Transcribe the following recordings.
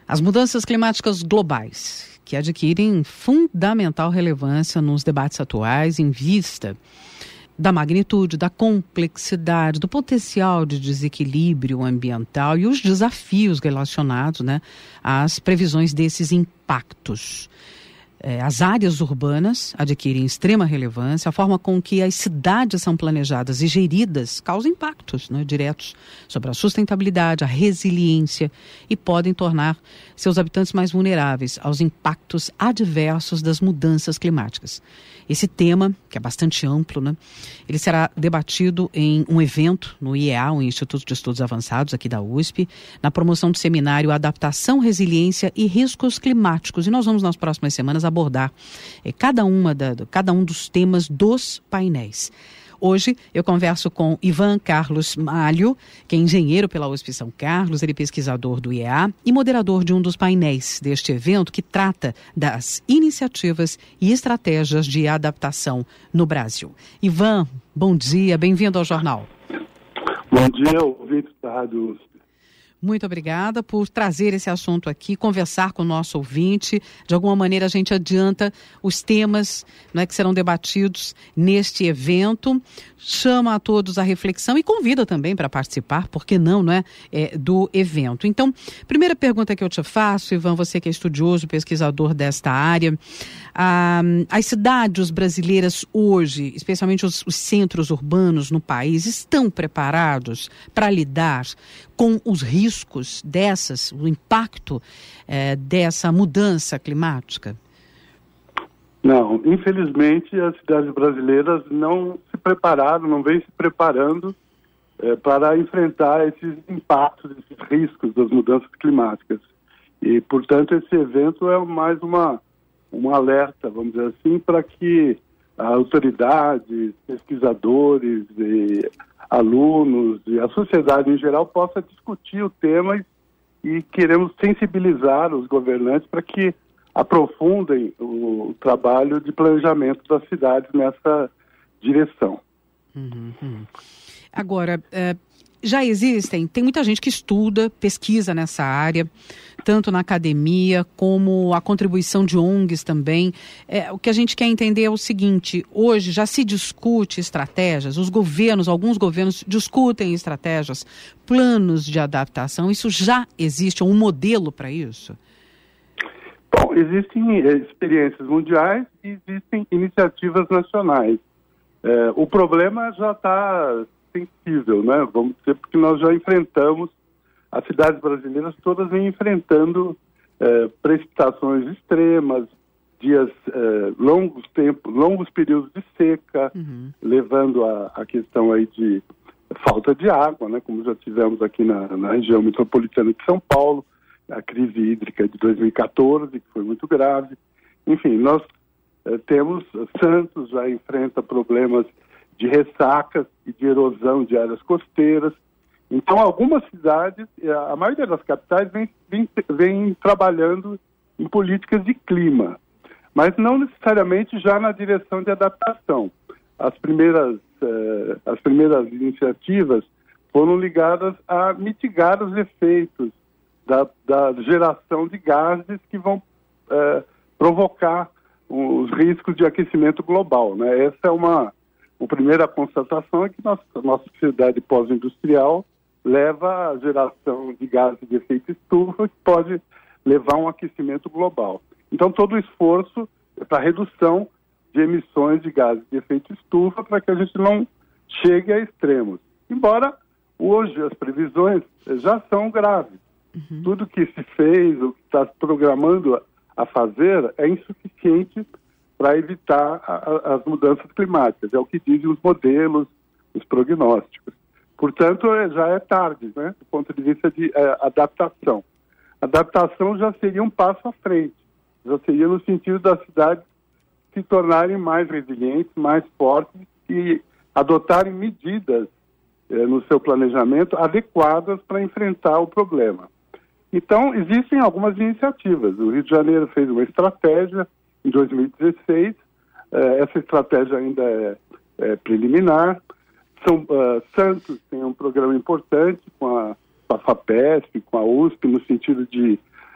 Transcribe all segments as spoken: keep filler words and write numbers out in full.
As mudanças climáticas globais, que adquirem fundamental relevância nos debates atuais em vista da magnitude, da complexidade, do potencial de desequilíbrio ambiental e os desafios relacionados, né, às previsões desses impactos. É, as áreas urbanas adquirem extrema relevância, a forma com que as cidades são planejadas e geridas causa impactos, né, diretos sobre a sustentabilidade, a resiliência e podem tornar seus habitantes mais vulneráveis aos impactos adversos das mudanças climáticas. Esse tema, que é bastante amplo, né, ele será debatido em um evento no I E A, o Instituto de Estudos Avançados aqui da U S P, na promoção do seminário Adaptação, Resiliência e Riscos Climáticos. E nós vamos nas próximas semanas abordar eh, cada, uma da, cada um dos temas dos painéis. Hoje eu converso com Ivan Carlos Malho, que é engenheiro pela U S P São Carlos, ele é pesquisador do I E A e moderador de um dos painéis deste evento que trata das iniciativas e estratégias de adaptação no Brasil. Ivan, bom dia, bem-vindo ao jornal. Bom dia, ouvinte da Rádio U S P. Muito obrigada por trazer esse assunto aqui, conversar com o nosso ouvinte. De alguma maneira a gente adianta os temas, né, que serão debatidos neste evento, chama a todos à reflexão e convida também para participar, por que não, não é, é, do evento. Então, primeira pergunta que eu te faço, Ivan, você que é estudioso, pesquisador desta área, ah, as cidades brasileiras hoje, especialmente os, os centros urbanos no país, estão preparados para lidar com os riscos dessas, o impacto eh, dessa mudança climática? Não, infelizmente as cidades brasileiras não se prepararam, não vêm se preparando eh, para enfrentar esses impactos, esses riscos das mudanças climáticas. E, portanto, esse evento é mais uma, um alerta, vamos dizer assim, para que autoridades, pesquisadores e alunos e a sociedade em geral possa discutir o tema e, e queremos sensibilizar os governantes para que aprofundem o, o trabalho de planejamento das cidades nessa direção. Uhum, uhum. Agora, é, já existem, tem muita gente que estuda, pesquisa nessa área, tanto na academia como a contribuição de O N Gs também. É, o que a gente quer entender é o seguinte: hoje já se discute estratégias, os governos, alguns governos discutem estratégias, planos de adaptação. Isso já existe, um modelo para isso? Bom, existem experiências mundiais e existem iniciativas nacionais. É, o problema já está sensível, né? Vamos dizer, porque nós já enfrentamos, as cidades brasileiras todas vêm enfrentando eh, precipitações extremas, dias, eh, longos tempos, longos períodos de seca, uhum. levando a, a questão aí de falta de água, né, como já tivemos aqui na, na região metropolitana de São Paulo, a crise hídrica de dois mil e quatorze, que foi muito grave. Enfim, nós eh, temos, Santos já enfrenta problemas de ressacas e de erosão de áreas costeiras. Então, algumas cidades, a maioria das capitais, vem, vem, vem trabalhando em políticas de clima, mas não necessariamente já na direção de adaptação. As primeiras, eh, as primeiras iniciativas foram ligadas a mitigar os efeitos da, da geração de gases que vão eh, provocar os riscos de aquecimento global, né? Essa é uma, uma primeira constatação, é que nossa, nossa sociedade pós-industrial leva à geração de gases de efeito estufa, que pode levar a um aquecimento global. Então, todo o esforço é para redução de emissões de gases de efeito estufa, para que a gente não chegue a extremos. Embora, hoje, as previsões já são graves. Uhum. Tudo que se fez, o que está se programando a fazer, é insuficiente para evitar a, a, as mudanças climáticas. É o que dizem os modelos, os prognósticos. Portanto, já é tarde, né, do ponto de vista de é, adaptação. Adaptação já seria um passo à frente, já seria no sentido das cidades se tornarem mais resilientes, mais fortes e adotarem medidas é, no seu planejamento adequadas para enfrentar o problema. Então, existem algumas iniciativas. O Rio de Janeiro fez uma estratégia em dois mil e dezesseis, é, essa estratégia ainda é, é preliminar. São, uh, Santos tem um programa importante com a, com a FAPESP, com a U S P, no sentido de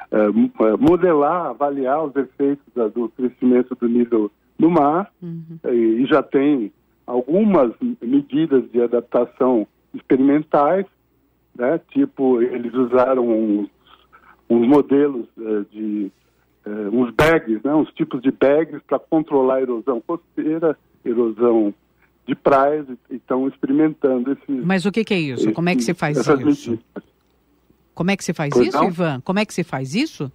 uh, modelar, avaliar os efeitos da, do crescimento do nível do mar, uhum. e, e já tem algumas medidas de adaptação experimentais, né? Tipo, eles usaram uns, uns modelos uh, de uh, uns bags, né? Uns tipos de bags para controlar a erosão costeira, erosão de praias, e estão experimentando esses... Mas o que, que é isso? Esses, Como é que se faz isso? Medidas. Como é que se faz pois isso, não? Ivan? Como é que se faz isso?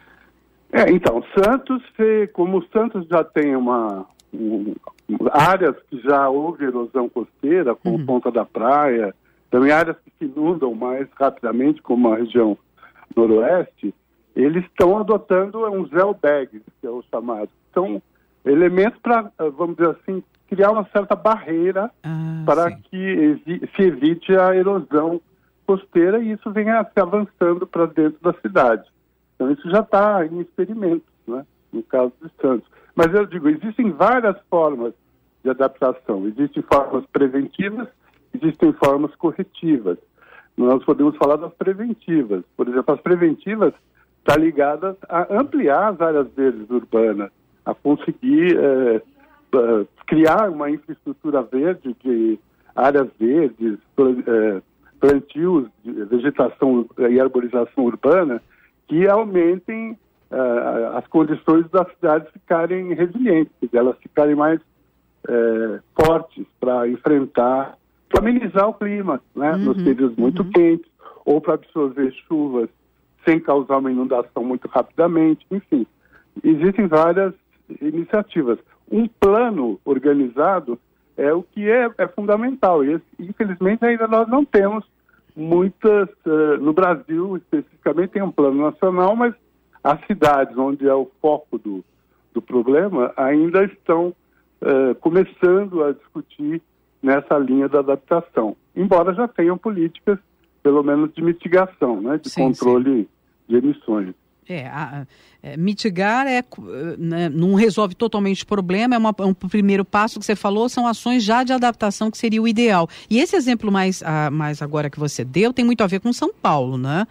É, então, Santos, como Santos já tem uma... Um, áreas que já houve erosão costeira, como uhum. Ponta da Praia, também áreas que se inundam mais rapidamente, como a região noroeste, eles estão adotando uns airbags, que é o chamado. São elementos para, vamos dizer assim, criar uma certa barreira ah, para sim. que se evite a erosão costeira, e isso venha se avançando para dentro da cidade. Então isso já está em experimentos, né, no caso de Santos. Mas eu digo, existem várias formas de adaptação. Existem formas preventivas, existem formas corretivas. Nós podemos falar das preventivas. Por exemplo, as preventivas estão ligadas a ampliar as áreas verdes urbanas, a conseguir é, é, criar uma infraestrutura verde de áreas verdes, é, plantios de vegetação e arborização urbana que aumentem Uh, as condições das cidades ficarem resilientes, elas ficarem mais uh, fortes para enfrentar, para amenizar o clima, né, uhum, nos períodos muito uhum. quentes, ou para absorver chuvas sem causar uma inundação muito rapidamente. Enfim, existem várias iniciativas. Um plano organizado é o que é, é fundamental, e infelizmente ainda nós não temos muitas, uh, no Brasil especificamente tem um plano nacional, mas as cidades onde é o foco do, do problema ainda estão uh, começando a discutir nessa linha da adaptação, embora já tenham políticas, pelo menos de mitigação, né, de sim, controle sim. de emissões. É, a, é, mitigar é, né, não resolve totalmente o problema, é uma, um primeiro passo que você falou, são ações já de adaptação que seria o ideal. E esse exemplo mais, a, mais agora que você deu tem muito a ver com São Paulo, né?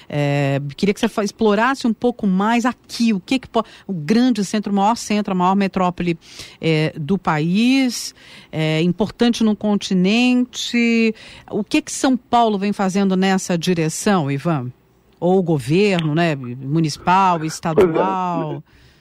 É, queria que você explorasse um pouco mais aqui, o que que pode, o grande centro, o maior centro, a maior metrópole é, do país, é, importante no continente. O que que São Paulo vem fazendo nessa direção, Ivan? Ou o governo, né, municipal, estadual?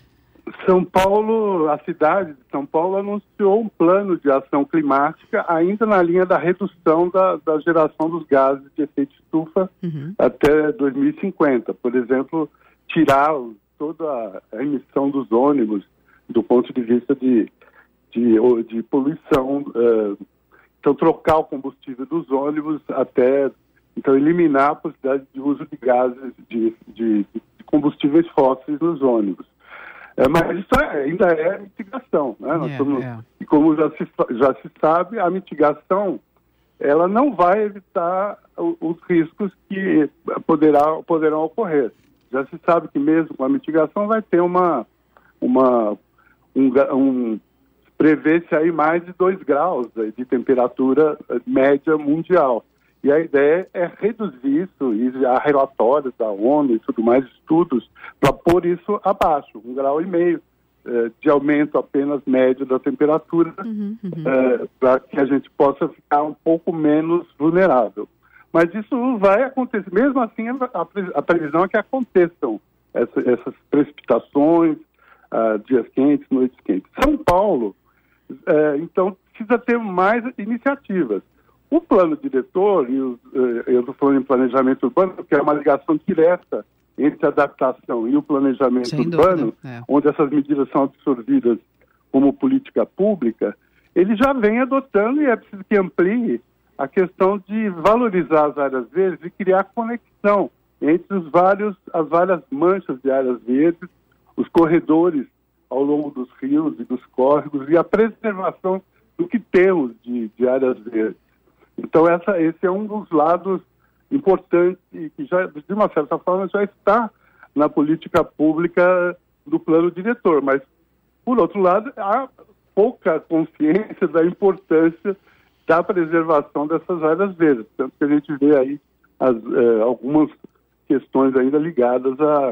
É. São Paulo, a cidade de São Paulo anunciou um plano de ação climática ainda na linha da redução da, da geração dos gases de efeito estufa uhum. até dois mil e cinquenta. Por exemplo, tirar toda a emissão dos ônibus do ponto de vista de, de, de poluição. Uh, então, trocar o combustível dos ônibus até... Então, eliminar a possibilidade de uso de gases, de, de, de combustíveis fósseis nos ônibus. É, mas isso é, ainda é mitigação, né? Nós yeah, somos, yeah. E como já se, já se sabe, a mitigação ela não vai evitar o, os riscos que poderá, poderão ocorrer. Já se sabe que mesmo com a mitigação vai ter uma... uma um, um, prevê-se aí mais de dois graus de temperatura média mundial. E a ideia é reduzir isso, e há relatórios da ONU e tudo mais, estudos, para pôr isso abaixo, um grau e meio eh, de aumento apenas médio da temperatura, uhum, uhum. eh, para que a gente possa ficar um pouco menos vulnerável. Mas isso vai acontecer, mesmo assim a, a previsão é que aconteçam essa, essas precipitações, uh, dias quentes, noites quentes. São Paulo, eh, então, precisa ter mais iniciativas. O plano diretor, e os, eu estou falando em planejamento urbano, que é uma ligação direta entre a adaptação e o planejamento Sem urbano, dúvida, é. onde essas medidas são absorvidas como política pública, ele já vem adotando, e é preciso que amplie a questão de valorizar as áreas verdes e criar conexão entre os vários, as várias manchas de áreas verdes, os corredores ao longo dos rios e dos córregos, e a preservação do que temos de, de áreas verdes. Então, essa, esse é um dos lados importantes e que, já, de uma certa forma, já está na política pública do plano diretor. Mas, por outro lado, há pouca consciência da importância da preservação dessas áreas verdes. Tanto que a gente vê aí as, eh, algumas questões ainda ligadas a,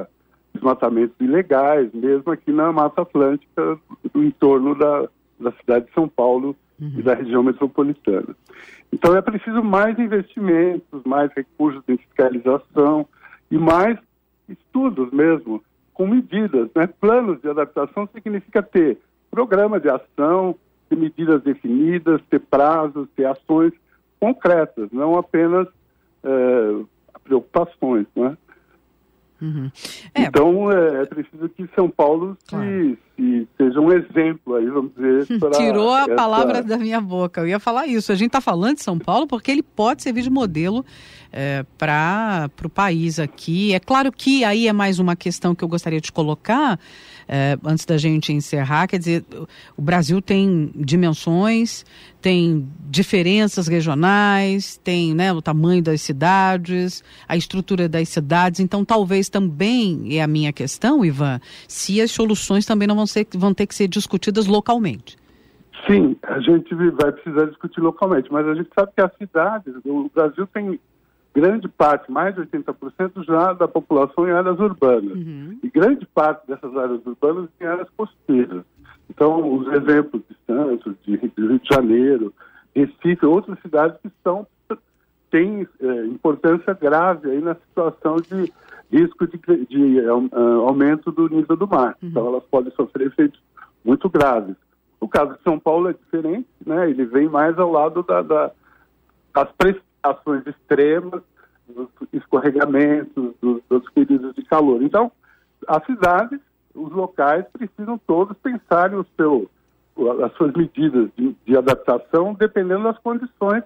desmatamentos ilegais, mesmo aqui na Mata Atlântica, no entorno da, da cidade de São Paulo uhum. e da região metropolitana. Então é preciso mais investimentos, mais recursos em fiscalização e mais estudos mesmo, com medidas, né? Planos de adaptação significa ter programa de ação, ter medidas definidas, ter prazos, ter ações concretas, não apenas é, preocupações, né? Uhum. É. Então é, é preciso que São Paulo claro. se, se seja um exemplo aí, vamos dizer. Para Tirou a essa... palavra da minha boca. Eu ia falar isso. A gente está falando de São Paulo porque ele pode servir de modelo é, para o país aqui. É claro que aí é mais uma questão que eu gostaria de colocar é, antes da gente encerrar. Quer dizer, o Brasil tem dimensões, tem diferenças regionais, tem, né, o tamanho das cidades, a estrutura das cidades. Então, talvez também é a minha questão, Ivan, se as soluções também não vão, ser, vão ter que ser discutidas localmente. Sim, a gente vai precisar discutir localmente, mas a gente sabe que as cidades, o Brasil tem grande parte, mais de oitenta por cento já da população em áreas urbanas. Uhum. E grande parte dessas áreas urbanas em áreas costeiras. Então, os exemplos de Santos, de Rio de Janeiro, Recife, outras cidades que estão, têm é, importância grave aí na situação de risco de, de, de uh, aumento do nível do mar. Uhum. Então, elas podem sofrer efeitos muito graves. O caso de São Paulo é diferente, né? Ele vem mais ao lado da, da, das precipitações extremas, dos escorregamentos, dos, dos períodos de calor. Então, as cidades, os locais precisam todos pensar no seu, as suas medidas de, de adaptação, dependendo das condições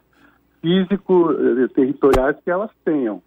físico-territoriais que elas tenham.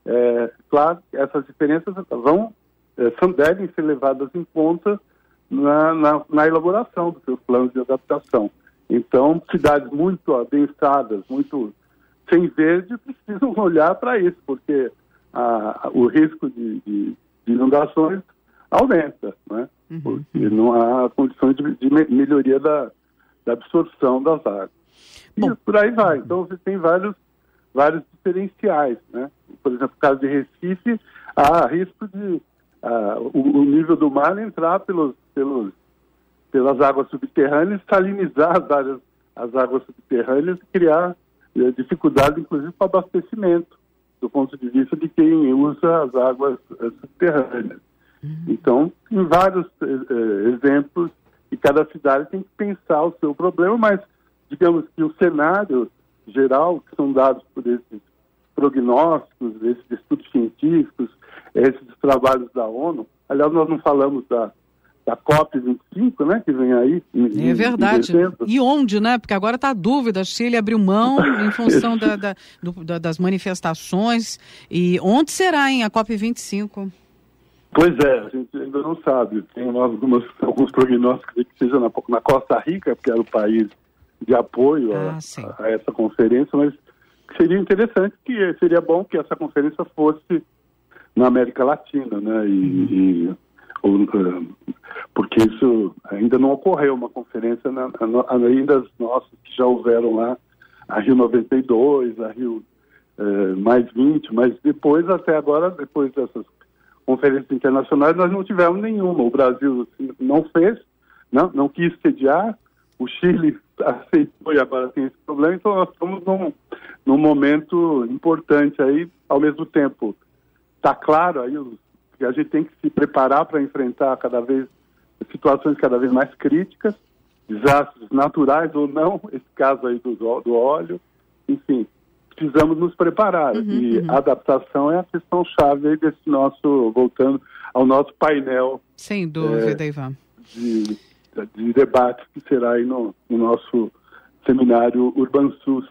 É, claro, essas diferenças vão, é, são, devem ser levadas em conta na, na, na elaboração dos seus planos de adaptação. Então, cidades muito adensadas, muito sem verde, precisam olhar para isso, porque a, a, o risco de, de, de inundações aumenta, né? Uhum. Porque não há condições de, de melhoria da, da absorção das águas. Bom. E por aí vai. Então, você tem vários, vários diferenciais, né? Por exemplo, no caso de Recife, há risco de uh, o, o nível do mar entrar pelos, pelos, pelas águas subterrâneas, salinizar as, áreas, as águas subterrâneas e criar uh, dificuldade, inclusive, para abastecimento, do ponto de vista de quem usa as águas uh, subterrâneas. Uhum. Então, tem vários uh, exemplos e cada cidade tem que pensar o seu problema, mas digamos que o cenário geral, que são dados por esses prognósticos, esses estudos científicos, esses trabalhos da ONU, aliás, nós não falamos da, da COP vinte e cinco, né, que vem aí. Em, é verdade. Em e onde, né? Porque agora está a dúvida, Chile abriu mão em função da, da, do, da, das manifestações. E onde será, hein, a COP vinte e cinco? Pois é, a gente ainda não sabe. Tem algumas, alguns prognósticos de que seja na, na Costa Rica, porque era o país de apoio ah, a, a essa conferência, mas seria interessante, que seria bom que essa conferência fosse na América Latina, né? E, uhum. e, ou, porque isso ainda não ocorreu, uma conferência na, na, além das nossas que já houveram lá, a Rio noventa e dois, a Rio eh, mais vinte, mas depois, até agora, depois dessas conferências internacionais, nós não tivemos nenhuma. O Brasil não fez, não, não quis sediar, o Chile aceitou e agora tem esse problema, então nós estamos num, num momento importante aí, ao mesmo tempo. Está claro aí que a gente tem que se preparar para enfrentar cada vez situações cada vez mais críticas, desastres naturais ou não, esse caso aí do, do óleo, enfim, precisamos nos preparar. Uhum, e uhum. a adaptação é a questão-chave aí desse nosso, voltando ao nosso painel. Sem dúvida, é, Ivan. De, de debate que será aí no, no nosso seminário UrbanSUS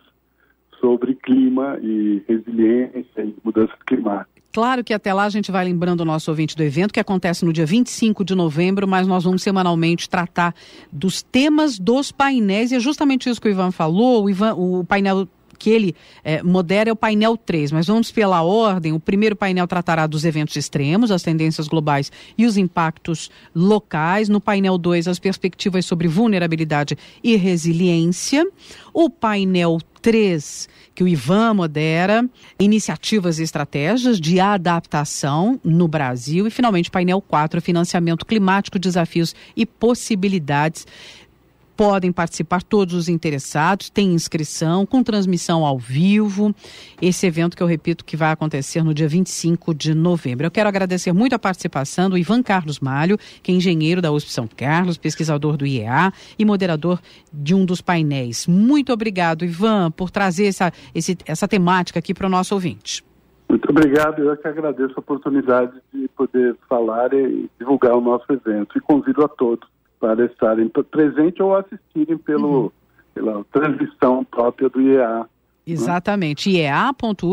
sobre clima e resiliência e mudanças climáticas. Claro que até lá a gente vai lembrando o nosso ouvinte do evento, que acontece no dia vinte e cinco de novembro, mas nós vamos semanalmente tratar dos temas dos painéis, e é justamente isso que o Ivan falou. O, Ivan, o painel que ele é, modera é o painel três, mas vamos pela ordem. O primeiro painel tratará dos eventos extremos, as tendências globais e os impactos locais. No painel dois, as perspectivas sobre vulnerabilidade e resiliência. O painel três, que o Ivan modera, iniciativas e estratégias de adaptação no Brasil. E, finalmente, painel quatro, financiamento climático, desafios e possibilidades. Podem participar todos os interessados, tem inscrição, com transmissão ao vivo. Esse evento que eu repito que vai acontecer no dia vinte e cinco de novembro. Eu quero agradecer muito a participação do Ivan Carlos Malho, que é engenheiro da U S P São Carlos, pesquisador do I E A e moderador de um dos painéis. Muito obrigado, Ivan, por trazer essa, esse, essa temática aqui para o nosso ouvinte. Muito obrigado, eu que agradeço a oportunidade de poder falar e divulgar o nosso evento e convido a todos para estarem presentes ou assistirem pelo, uhum. pela transmissão própria do I E A. Exatamente, né?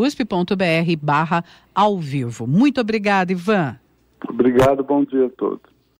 iea.usp.br barra ao vivo. Muito obrigado, Ivan. Obrigado, bom dia a todos.